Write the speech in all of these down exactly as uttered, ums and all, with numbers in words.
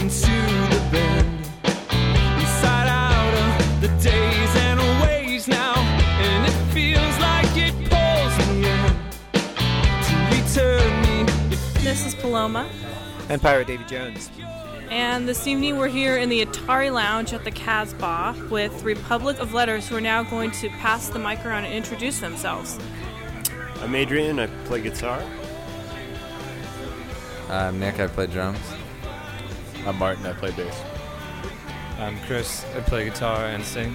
into the bend. Inside out of the days and ways now, and it feels like it pulls me in to return me. This is Paloma. And Pirate Davy Jones. And this evening we're here in the Atari Lounge at the Casbah with Republic of Letters, who are now going to pass the mic around and introduce themselves. I'm Adrian, I play guitar. I'm Nick, I play drums. I'm Martin, I play bass. I'm Chris, I play guitar and sing.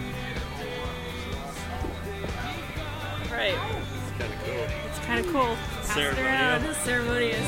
Right. It's kind of cool. It's kind of cool. Pass it around. It's ceremonious.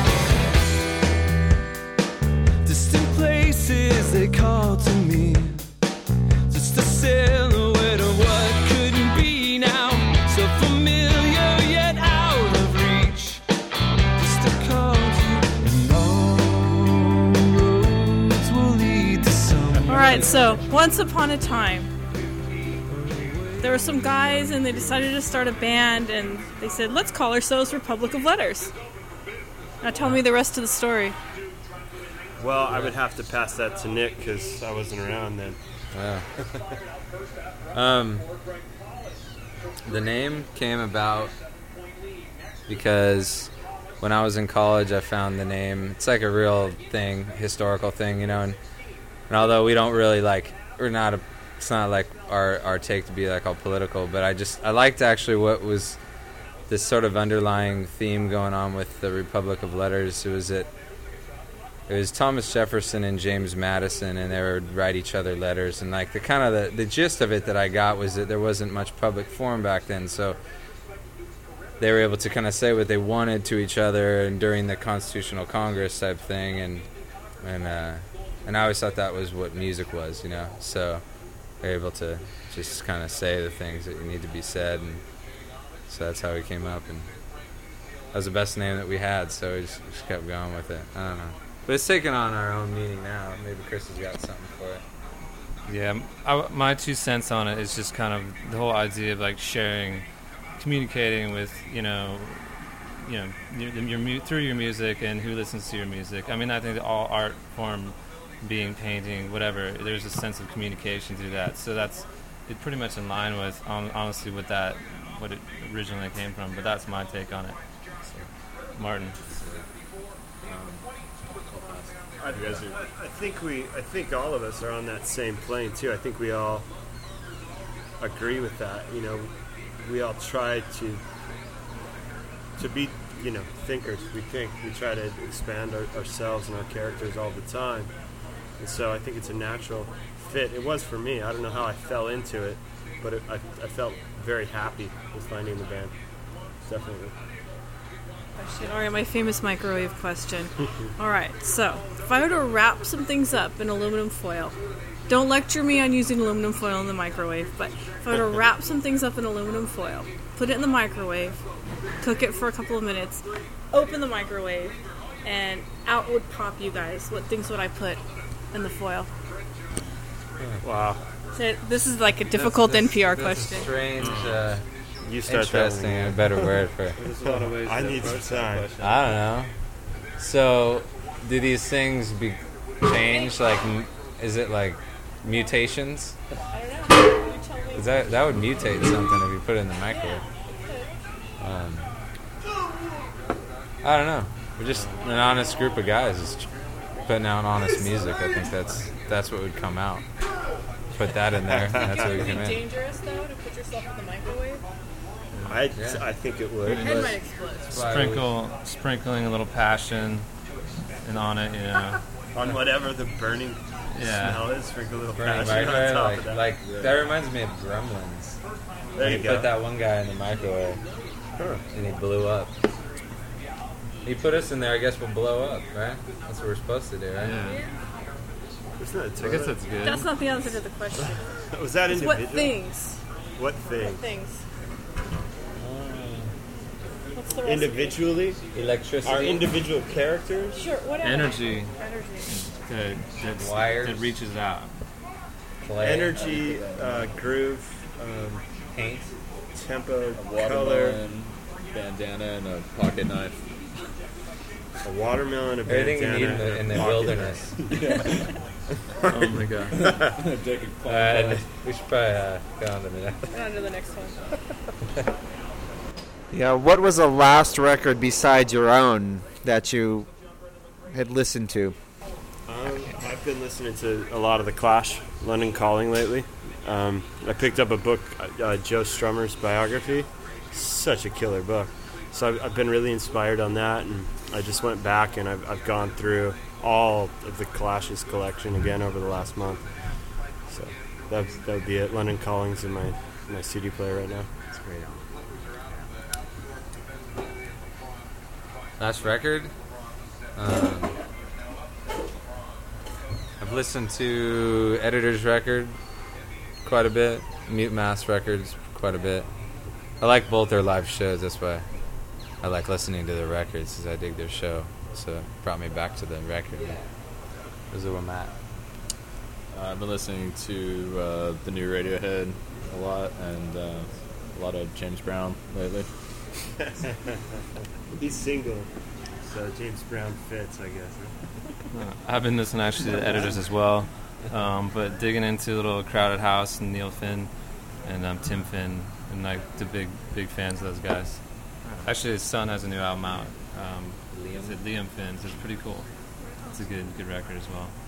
Distant places they call to me, just a silhouette of what couldn't be now, so familiar yet out of reach, just a call to, and all roads will lead to somewhere. Alright, so once upon a time, there were some guys and they decided to start a band, and they said, let's call ourselves Republic of Letters. Now tell me the rest of the story. Well, I would have to pass that to Nick because I wasn't around then. Yeah. um, the name came about because when I was in college, I found the name. It's like a real thing, historical thing, you know. And, and although we don't really like, we're not a, it's not like our our take to be like all political, but I just I liked actually what was this sort of underlying theme going on with the Republic of Letters. It was that. It was Thomas Jefferson and James Madison, and they would write each other letters. And like the kind of the, the gist of it that I got was that there wasn't much public forum back then, so they were able to kind of say what they wanted to each other, and during the Constitutional Congress type thing. And and uh, and I always thought that was what music was, you know. So they're able to just kind of say the things that need to be said, and so that's how we came up. And that was the best name that we had, so we just, just kept going with it. I don't know. But it's taken on our own meaning now. Maybe Chris has got something for it. Yeah, I, my two cents on it is just kind of the whole idea of like sharing, communicating with, you know, you know, your, your, your through your music and who listens to your music. I mean, I think that all art form, being painting, whatever, there's a sense of communication through that. So that's it, pretty much in line with um, honestly with that, what it originally came from. But that's my take on it. So, Martin. I, I think we, I think all of us are on that same plane too. I think we all agree with that. You know, we all try to to be, you know, thinkers. We think we try to expand our, ourselves and our characters all the time, and so I think it's a natural fit. It was for me. I don't know how I fell into it, but it, I, I felt very happy with finding the band. Definitely. All right, my famous microwave question. All right, so if I were to wrap some things up in aluminum foil, don't lecture me on using aluminum foil in the microwave, but if I were to wrap some things up in aluminum foil, put it in the microwave, cook it for a couple of minutes, open the microwave, and out would pop you guys. What things would I put in the foil? Wow. So this is like a difficult That's- N P R that's question. A strange, uh, You start interesting, that one. a better word for it. There's a lot of ways I to need approach some that time. question. I don't know. So, do these things be changed? Like, m- is it like mutations? I don't know. You tell me. Is that that would mutate something if you put it in the microwave? Um, I don't know. We're just an honest group of guys, just putting out honest music. I think that's that's what would come out. Put that in there. And that's what Would would it come be in. dangerous, though, to put yourself in the microwave? I, Yeah. I think it would. Head might explode. Sprinkle, sprinkling a little passion and on it, you know. On whatever the burning Yeah. smell is, sprinkle a little Burning passion on microwave, top like, of that. like that reminds me of Gremlins. there When you he go. put that one guy in the microwave Huh. and he blew up. He put us in there, I guess we'll blow up, right? That's what we're supposed to do, right? Yeah. Isn't that a I guess toilet? that's good. That's not the answer to the question. Was that It's individual? what things? What thing? What things? What's the rest Individually? Electricity. Our individual characters? Of it? Sure, whatever. Energy Energy. that, that's, Wires. that reaches out. Clay. Energy, uh, groove, um, Paint. tempo, color. Watermelon, bandana, and a pocket knife. a watermelon, a Everything you bandana, need in the, in the pocket wilderness. Oh my god. Alright, we should probably uh, go on to the next. On to the next one. Yeah, what was the last record besides your own that you had listened to? Um, I've been listening to a lot of The Clash, London Calling lately. Um, I picked up a book, uh, Joe Strummer's biography. Such a killer book. So I've, I've been really inspired on that, and I just went back and I've, I've gone through all of The Clash's collection again over the last month. So that would, that would be it. London Calling's in my, my C D player right now. That's great. Last record? Um, I've listened to Editor's Record quite a bit, Mute Mass Records quite a bit. I like both their live shows, that's why I like listening to their records, because I dig their show. So it brought me back to the record. Those are where I'm at. Uh, I've been listening to uh, the new Radiohead a lot, and uh, a lot of James Brown lately. He's single, so James Brown fits, I guess. Uh, I've been listening actually to the Editors as well, um, but digging into a little Crowded House and Neil Finn and um, Tim Finn, and like the big big fans of those guys. Actually, his son has a new album out. Um, Liam. It Liam Finn, so it's pretty cool. It's a good good record as well.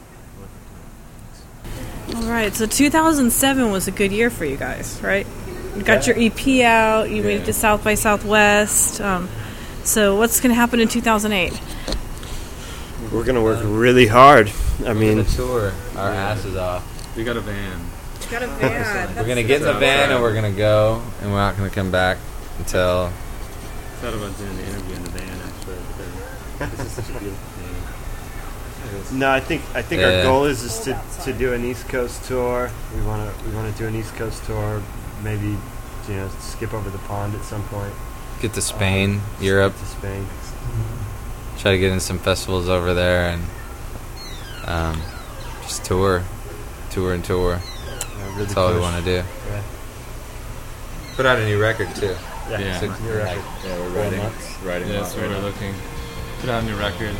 All right, so two thousand seven was a good year for you guys, right? You got your E P out. You made it to South by Southwest. Um, so what's going to happen in two thousand eight? We're going to work really hard. I mean, the tour, our asses off. We got a van. You got a van. We're gonna get in the van and we're gonna go, and we're not gonna come back until. I thought about doing the interview in the van actually, but this is such a beautiful thing. no, I think I think Yeah. our goal is just to, to do an East Coast tour. We want to we want to do an East Coast tour. Maybe, you know, skip over the pond at some point. Get to Spain, Um, Europe. skip to Spain. Try to get in some festivals over there, and um, just tour, tour and tour. Uh, really That's all we push. want to do. Yeah. Put out a new record too. Yeah, Yeah. six- New you're record. right. Yeah, we're Four writing, months. writing Yeah, a lot that's right what we're now. looking. Put out a new record.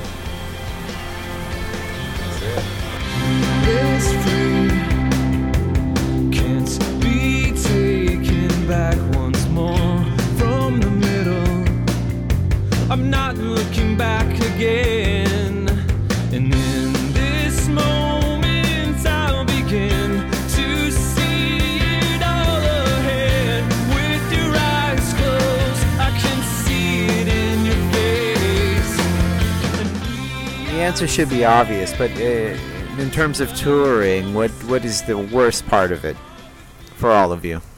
That's it. It's free, can't be taken back once more from the middle. I'm not looking back again, and in this moment I'll begin to see it all ahead. With your eyes closed, I can see it in your face. And we The answer should be obvious, but uh, in terms of touring, what what is the worst part of it for all of you?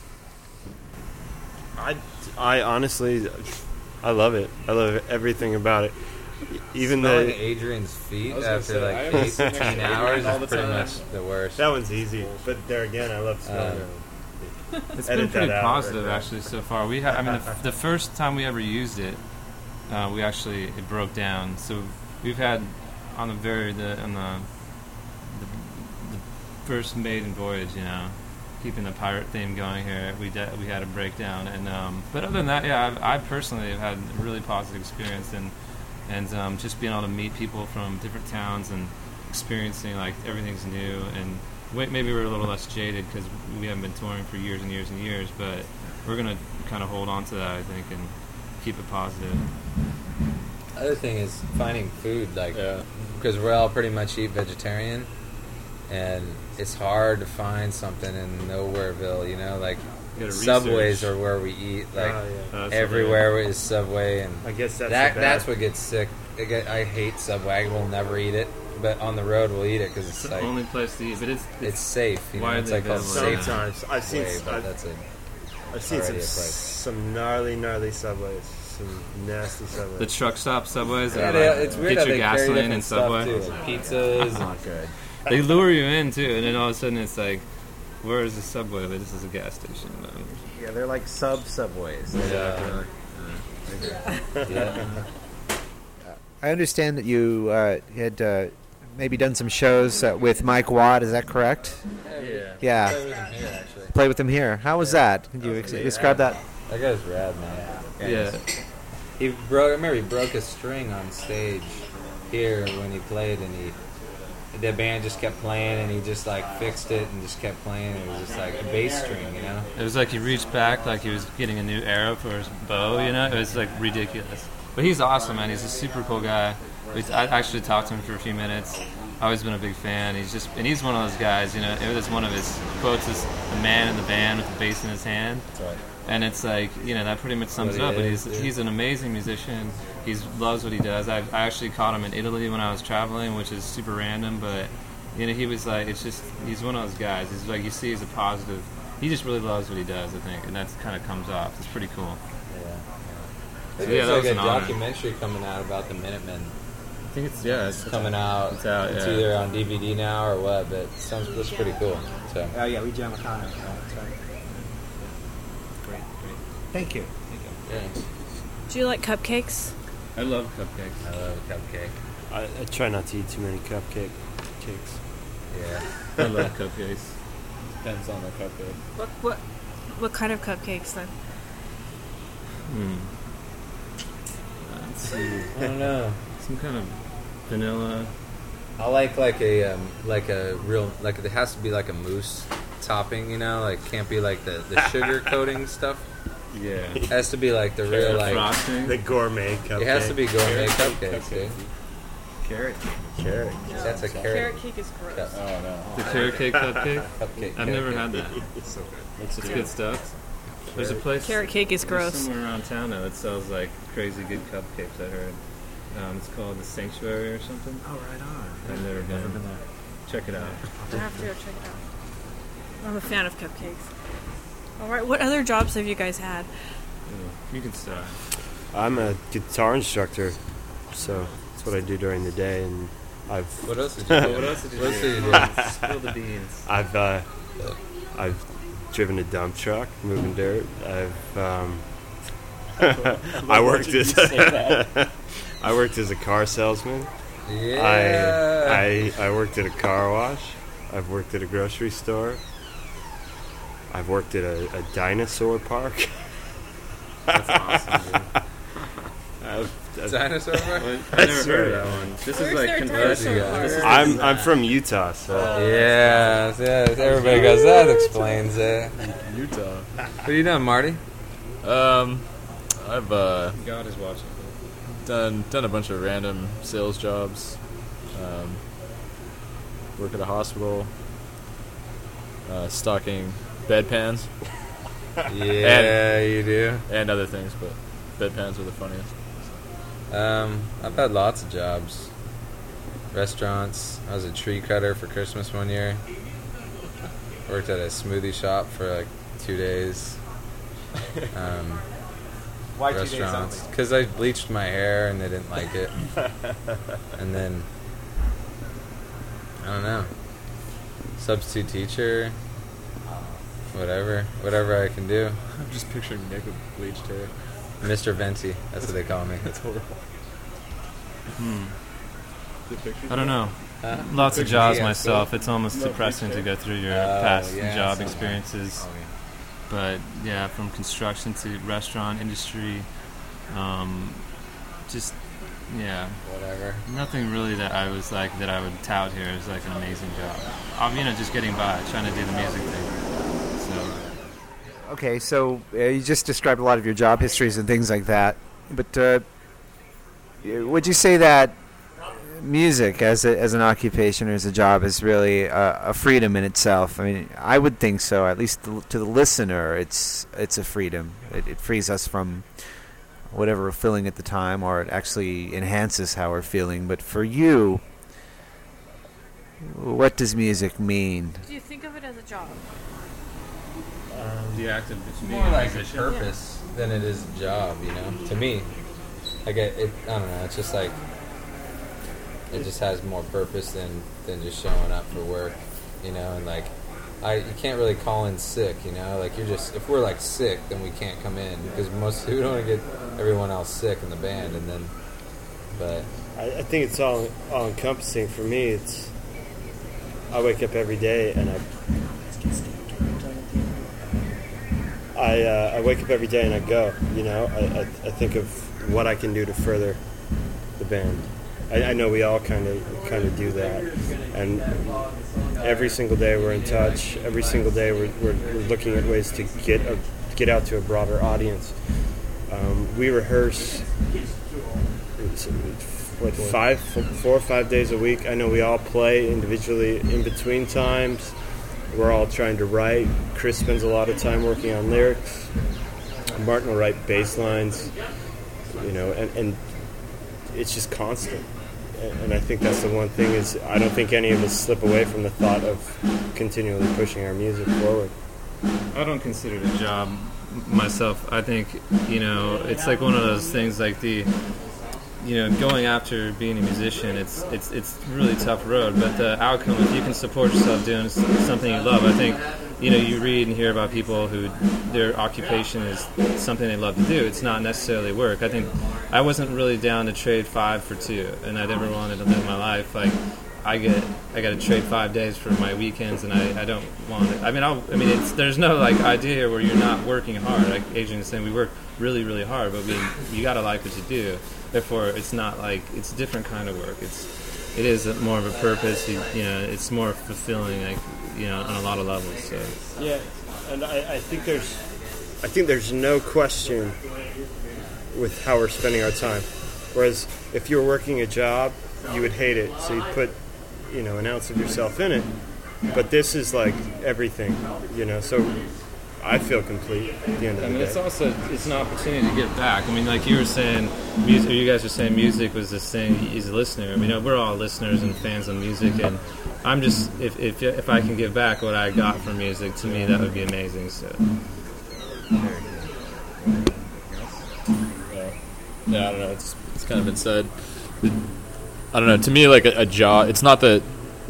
I, I honestly, I love it. I love everything about it. Even Smelling the Adrian's feet I was gonna after say, I like always sit next to eighteen Adrian hours all is the pretty time. much the worst. that one's easy, but there again, I love smelling Um, it. It's Edit been pretty that out positive right there. actually so far. We ha- I mean, the, the first time we ever used it, uh, we actually it broke down. So we've had on the very the on the the, the first maiden voyage, you know, keeping the pirate theme going here. We de- we had a breakdown, and um, but other than that, yeah, I've, I personally have had a really positive experience, and and um, just being able to meet people from different towns and experiencing like everything's new and. Wait, maybe we're a little less jaded because we haven't been touring for years and years and years, but we're going to kind of hold on to that, I think, and keep it positive. Other thing is finding food, like Yeah. because we all pretty much eat vegetarian, and it's hard to find something in Nowhereville. You know, like You gotta Subways research. are where we eat. Like Oh, yeah. Uh, so everywhere is Subway, and I guess that's that the bad. that's what gets sick. I, get, I hate Subway. I will never eat it, but on the road we'll eat it because It's it's the like only place to eat, but it's it's safe. You know, widely it's like called available. safe Sometimes I've seen way, but I've, that's it. I've seen some already a price. some gnarly gnarly subways, some nasty subways. the truck stop Subways. Yeah, are they, like, it's weird get how your they carry gasoline different in stuff Subway. too, like pizzas. Not good. They lure you in too, and then all of a sudden it's like, where is the Subway? But this is a gas station. Yeah, they're like sub subways. Yeah. Yeah. I understand that you uh, had uh, maybe done some shows uh, with Mike Watt. Is that correct? Yeah. Yeah. Play with him here, actually. Play with him here. How was that? Can you ex- describe that? That guy's rad, man. Yeah. He broke. I remember he broke a string on stage here when he played, and he the band just kept playing, and he just like fixed it and just kept playing. It was just like a bass string, you know. It was like he reached back like he was getting a new arrow for his bow, you know. It was like ridiculous. But he's awesome, man. He's a super cool guy. We, I actually talked to him for a few minutes. I've always been a big fan. He's just, and he's one of those guys, you know. It was one of his quotes is "the man in the band with the bass in his hand." That's right. And it's like, you know, that pretty much sums it up. But he's he's an amazing musician. He loves what he does. I, I actually caught him in Italy when I was traveling, which is super random. But you know, he was like, it's just he's one of those guys. He's like, you see, he's a positive. He just really loves what he does, I think, and that kind of comes off. It's pretty cool. Yeah. So, There's yeah, that like was a an honor. documentary coming out about the Minutemen. I think it's yeah, it's, It's coming out. It's out, It's yeah. either on D V D now or what, but it sounds looks pretty cool. So Oh yeah, we jam a con. That's right. Great, great. Thank you. yeah, Do you like cupcakes? I love cupcakes. I love a cupcake. I, I try not to eat too many cupcake cakes. Yeah. I love cupcakes. Depends on the cupcake. What what what kind of cupcakes then? Hmm. Let's see. I don't know. Some kind of vanilla. I like like a um, like a real like it has to be like a mousse topping, you know, like can't be like the, the sugar coating stuff. Yeah. It has to be like the real The like frosting. The gourmet cupcake. it has to be gourmet cupcakes, cupcake. dude. carrot. Carrot. That's a carrot, Carrot cake is gross. cup- Oh no. The carrot cake cupcake. cupcake. I've never cake. had that. It's so good. It's good stuff. There's a place Carrot cake is there's gross. somewhere around town now that sells like crazy good cupcakes. I heard. Um, it's called the Sanctuary or something. Oh, right on. I've never been. Never been there. Check it out. I have to go check it out. I'm a fan of cupcakes. All right, what other jobs have you guys had? You can start. I'm a guitar instructor, so that's what I do during the day, and I've What else did you do? What else did you What else do? did you do? Spill the beans. I've uh, I've driven a dump truck, moving dirt. I've um, I worked as I worked as a car salesman. Yeah. I, I I worked at a car wash. I've worked at a grocery store. I've worked at a, a dinosaur park. That's awesome, dude. I've, I've, Dinosaur park? I never swear. heard of that one. This is Where's like their controversial. dinosaur This is I'm I'm from Utah, so Yeah, yeah. Everybody goes. That explains it. Utah. What are you doing, Marty? Um, I've uh, God is watching. done done a bunch of random sales jobs. Um, work at a hospital. Uh, stocking bedpans Yeah, you do. and other things, but bedpans are the funniest. Um, I've had lots of jobs. Restaurants. I was a tree cutter for Christmas one year. Worked at a smoothie shop for like two days. Um, Why two days restaurants. only? Because I bleached my hair and they didn't like it. And then, I don't know. Substitute teacher. Whatever. Whatever I can do. I'm just picturing Nick with bleached hair. Mister Venti. That's what they call me. That's horrible. The picture. I don't know. Huh? Lots of Picture jobs me at myself. school. It's almost No, depressing to picture. go through your Oh, past yeah, job sometimes. experiences. Oh, yeah. But yeah, from construction to restaurant industry, um, just yeah, Whatever. nothing really that I was like that I would tout here as like an amazing job. I'm you know just getting by, trying to do the music thing. So Okay, so uh, you just described a lot of your job histories and things like that, but uh, would you say that music as a, as an occupation or as a job is really a, a freedom in itself? I mean, I would think so. At least to, to the listener, it's it's a freedom. It, it frees us from whatever we're feeling at the time, or it actually enhances how we're feeling. But for you, what does music mean? Do you think of it as a job? the act of It's being more a like a musician. purpose than it is a job, you know. To me, like it, it, I don't know. It's just like it just has more purpose than than just showing up for work, you know. And like, I you can't really call in sick, you know. Like you're just if we're like sick, then we can't come in because most we don't want to get everyone else sick in the band, and then. But I, I think it's all all encompassing for me. It's I wake up every day and I I uh, I wake up every day and I go. You know, I, I I think of what I can do to further the band. I, I know we all kind of kind of do that, and every single day we're in touch. Every single day we're, we're, we're looking at ways to get a, get out to a broader audience. Um, we rehearse what five, four or five days a week. I know we all play individually in between times. We're all trying to write. Chris spends a lot of time working on lyrics. Martin will write bass lines, you know, and, and it's just constant. And I think that's the one thing is I don't think any of us slip away from the thought of continually pushing our music forward. I don't consider it a job myself. I think, you know, it's like one of those things like the, you know, going after being a musician, it's it's it's a really tough road, but the outcome, if you can support yourself doing something you love, I think, you know, you read and hear about people who their occupation is something they love to do. It's not necessarily work. I think I wasn't really down to trade five for two, and I never wanted to live my life like I get. I got to trade five days for my weekends, and I, I don't want it. I mean, I'll, I mean, it's there's no like idea here where you're not working hard. Like Adrian is saying, we work really, really hard, but we you got to like what you do. Therefore, it's not like it's a different kind of work. It's it is more of a purpose. You, you know, it's more fulfilling. Like, you know, on a lot of levels. So. Yeah, and I, I think there's, I think there's no question with how we're spending our time. Whereas if you were working a job, you would hate it, so you'd put, you know, an ounce of yourself in it. But this is like everything, you know. So I feel complete at the end of the I mean, day. it's also it's an opportunity to give back. I mean, like you were saying, music. Or you guys were saying, music was this thing. He's a listener. I mean, we're all listeners and fans of music, and I'm just if if if I can give back what I got from music, to me that would be amazing. So. Yeah, yeah I don't know. It's it's kind of been said. I don't know. To me, like a, a job. It's not that.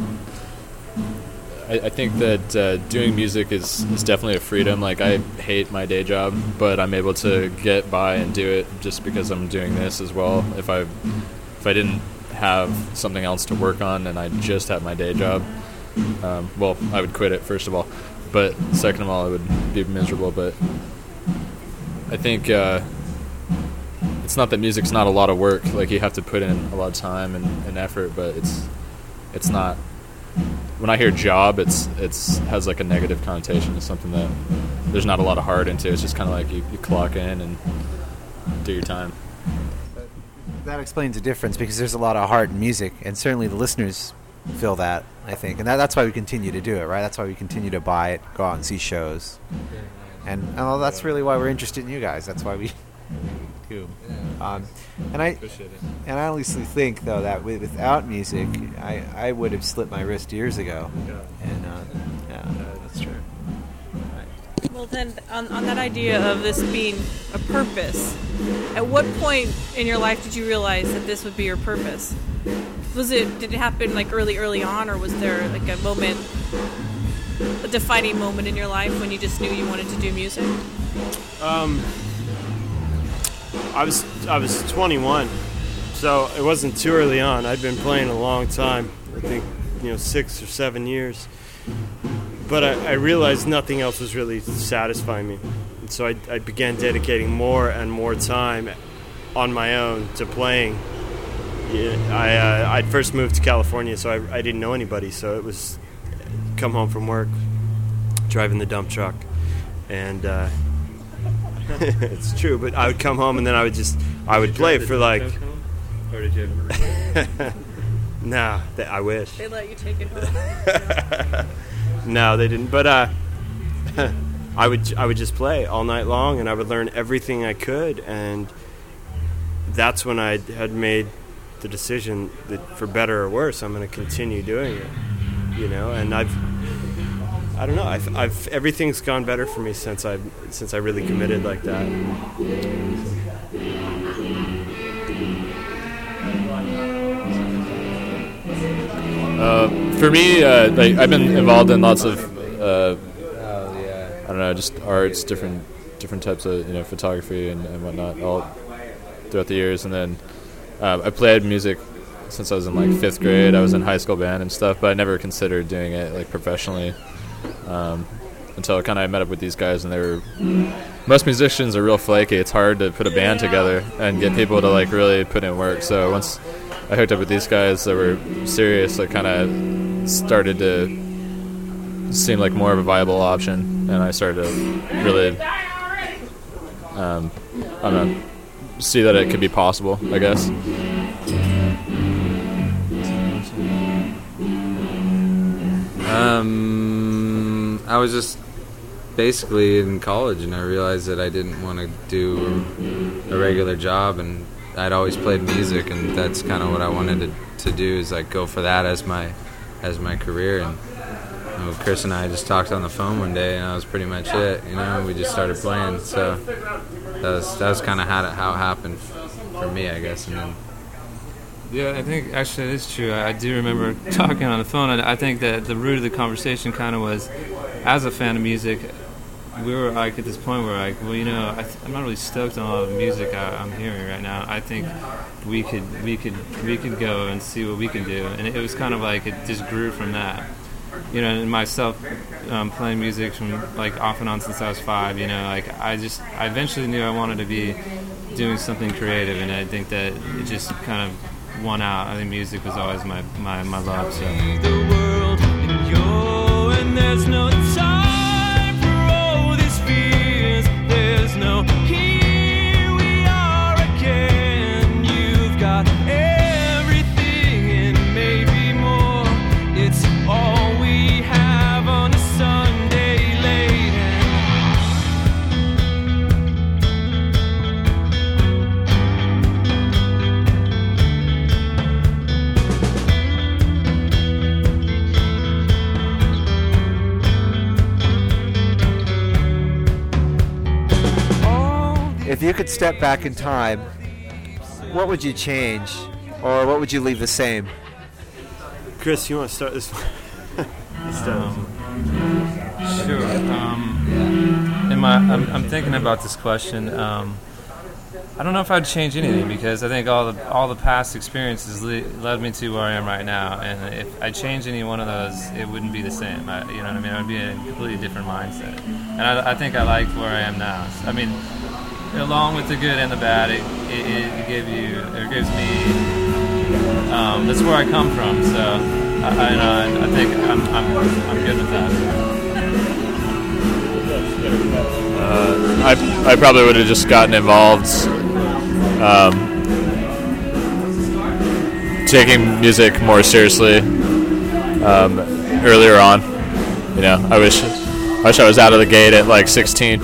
I, I think that uh, doing music is, is definitely a freedom. Like, I hate my day job, but I'm able to get by and do it just because I'm doing this as well. If I if I didn't have something else to work on and I just had my day job, um, well, I would quit it, first of all. But second of all, I would be miserable. But I think uh, it's not that music's not a lot of work. Like, you have to put in a lot of time and, and effort, but it's it's not... When I hear job, it's it's has like a negative connotation. It's something that there's not a lot of heart into. It's just kind of like you, you clock in and do your time. That explains the difference, because there's a lot of heart in music, and certainly the listeners feel that, I think. And that, that's why we continue to do it, right? That's why we continue to buy it, go out and see shows. And oh, that's really why we're interested in you guys. That's why we do. Um, and I and I honestly think, though, that with, without music, I, I would have slit my wrist years ago. And uh, yeah, that's true. Well, then, on, on that idea of this being a purpose, at what point in your life did you realize that this would be your purpose? Was it, did it happen like early, early on, or was there like a moment, a defining moment in your life when you just knew you wanted to do music? Um, I was I was twenty-one, so it wasn't too early on. I'd been playing a long time. I think, you know, six or seven years. But I, I realized nothing else was really satisfying me. And so I, I began dedicating more and more time on my own to playing. Yeah, I, uh, I'd first moved to California, so I, I didn't know anybody. So it was come home from work, driving the dump truck. And uh, it's true, but I would come home and then I would just, I would play for like... Or did you No, th- I wish. They let you take it home. No, they didn't. But uh, I would I would just play all night long, and I would learn everything I could, and that's when I had made the decision that, for better or worse, I'm going to continue doing it. You know, and I've I don't know. I've, I've everything's gone better for me since I since I really committed like that. Uh, for me, uh, like I've been involved in lots of, uh, Oh yeah. I don't know, just arts, different different types of, you know, photography and, and whatnot, all throughout the years. And then uh, I played music since I was in like fifth grade. I was in high school band and stuff, but I never considered doing it like professionally. Um, until kind of I met up with these guys, and they were most musicians are real flaky. It's hard to put a band together and get people to like really put in work. So once I hooked up with these guys that were serious, it kind of started to seem like more of a viable option, and I started to really um, I don't know, see that it could be possible, I guess. Um, I was just basically in college, and I realized that I didn't want to do a regular job, and I'd always played music, and that's kind of what I wanted to, to do, is like go for that as my as my career. And you know, Chris and I just talked on the phone one day, and that was pretty much it. You know, we just started playing. So that was that was kind of how it, how it happened for me, I guess. And then, Yeah, I think actually it is true. I, I do remember talking on the phone, and I think that the root of the conversation kind of was, as a fan of music, we were like at this point where like, well, you know, I th- I'm not really stoked on all the music I, I'm hearing right now. I think we could we could we could go and see what we can do, and it, it was kind of like it just grew from that. You know, and myself um, playing music from like off and on since I was five. You know, like I just I eventually knew I wanted to be doing something creative, and I think that it just kind of won out. I think music was always my my, my love. So. The world and you're and there's no time for all these fears. There's no here we are again. You've got everything and maybe more. It's all we have on a Sunday late. If you could step back in time, what would you change, or what would you leave the same? Chris, you want to start this one? Um, sure. Um, in my, I'm, I'm thinking about this question. Um, I don't know if I'd change anything, because I think all the all the past experiences le- led me to where I am right now. And if I changed any one of those, it wouldn't be the same. I, you know what I mean? I would be in a completely different mindset. And I, I think I liked where I am now. I mean, along with the good and the bad, it it, it gave you, it gives me. Um, that's where I come from. So I, I, I think I'm I'm I'm good with that. Uh, I I probably would have just gotten involved, um, taking music more seriously um, earlier on. You know, I wish I wish I was out of the gate at like sixteen.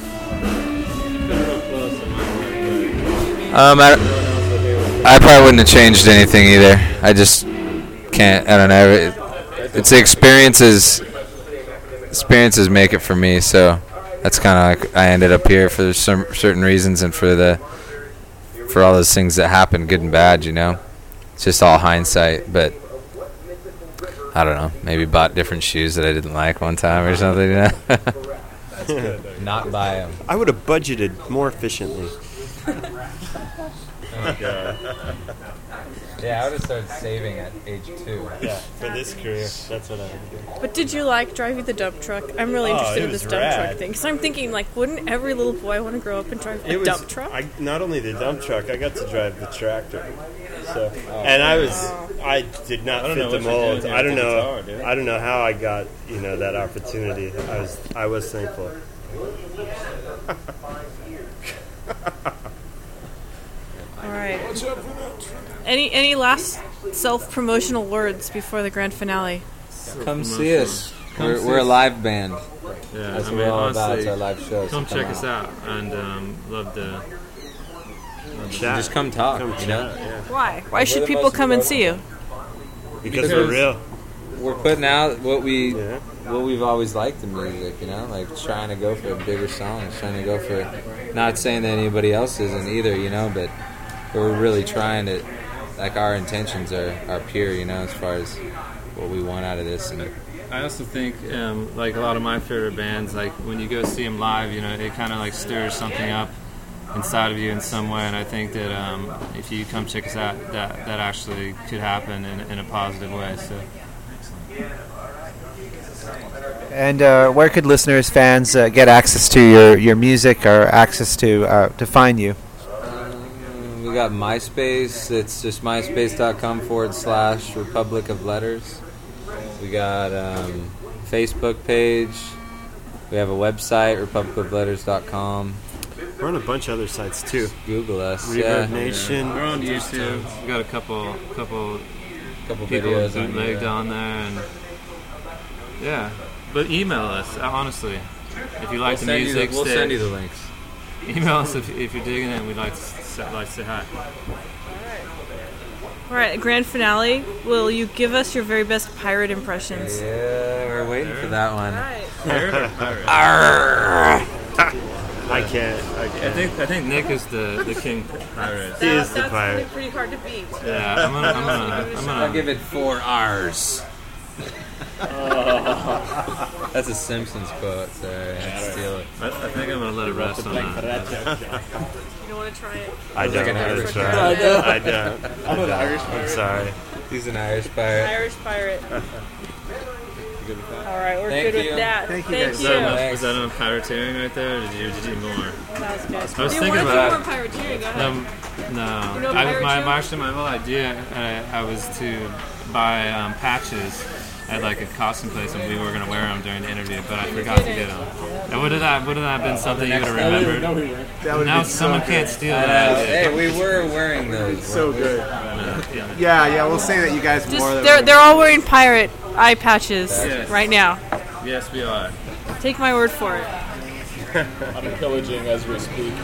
Um, I, I probably wouldn't have changed anything either. I just can't. I don't know. It, it's the experiences. Experiences make it for me. So that's kind of like I ended up here for some certain reasons, and for the for all those things that happened, good and bad. You know, it's just all hindsight. But I don't know. Maybe bought different shoes that I didn't like one time or something. You know? That's good. Not buy them. I would have budgeted more efficiently. Oh, God. Yeah, I would have started saving at age two. Yeah, for this career, that's what I would do. But did you like driving the dump truck? I'm really Oh, interested it in this was dump rad. truck thing. Because I'm thinking, like, wouldn't every little boy want to grow up and drive a It was, dump truck? I, not only the dump truck, I got to drive the tractor. So, and I was, I did not I don't fit know the what you're mold. doing here I don't with the know, guitar, dude. I don't know how I got, you know, that opportunity. I was, I was thankful. All right. Any any last self-promotional words before the grand finale? Come see us. Come We're, see we're a us. live band. Yeah, That's I what mean, we're all about. honestly, It's our live shows. come so check out. us out, and um, love to. Chat. Just come talk. Come you chat, know, yeah. Why? Why We're should the people most come and see you? Because, Because- we're real. we're putting out what we Yeah. what we've always liked in music. You know, like trying to go for bigger songs, trying to go for. Not saying that anybody else isn't either. You know, but we're really trying to. Like our intentions are, are pure. You know, as far as what we want out of this. And I also think, um, like a lot of my favorite bands, like when you go see them live, you know, it kind of like stirs something up inside of you in some way. And I think that um, if you come check us out, that that actually could happen in, in a positive way. So. And uh, where could listeners, fans, uh, get access to your, your music or access to uh, to find you? Um, we got MySpace. It's just myspace.com forward slash Republic of Letters. We got um, Facebook page. We have a website, republic of letters dot com. We're on a bunch of other sites too. Google us. Reverb yeah. Nation. We're on YouTube. We got a couple, couple, couple people videos on bootlegged there. on there, and yeah. But email us, honestly, if you like We'll the send you the- music. we'll stay- send you the links. Email us if, if you're digging it. And we'd like to say, like to say hi. All right, grand finale. Will you give us your very best pirate impressions? Yeah, we're waiting for that one. I can't. I I can't. think I think Nick is the, the king pirate. He is the pirate. pretty hard to beat. Yeah, I'm gonna I'm gonna I'm I'll gonna give it four R's. That's a Simpsons quote. Sorry, I steal it. I, I think I'm gonna let it rest on that. You don't want to try it? I Sounds like don't. an I'm Irish sorry. pirate. I don't. I'm an Irish pirate. I'm sorry. He's an Irish pirate. Irish pirate. All right, we're Thank good you. with that. Thank you, Thank guys. you. Was that enough, Thanks. was that enough pirateering right there, or did you, did you need more? That was good. I was you thinking want about to do more pirateering? Go ahead. Um, no, You know I, pirate my, shoe? my actually my whole idea uh, I was to buy um, patches at like a costume place, and we were gonna wear them during the interview, but I forgot to get them. And would have that would have that been something you would have remembered? That would Now be so someone good. can't steal Uh, that. hey, we were wearing those. So good. Yeah. Yeah, yeah. We'll say that you guys Just more they're they're all wearing pirate eye patches Yes. right now. Yes, we are. Take my word for it. I'm pillaging as we speak.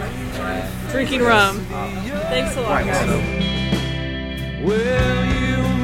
Drinking rum. Thanks a lot, guys. Well, you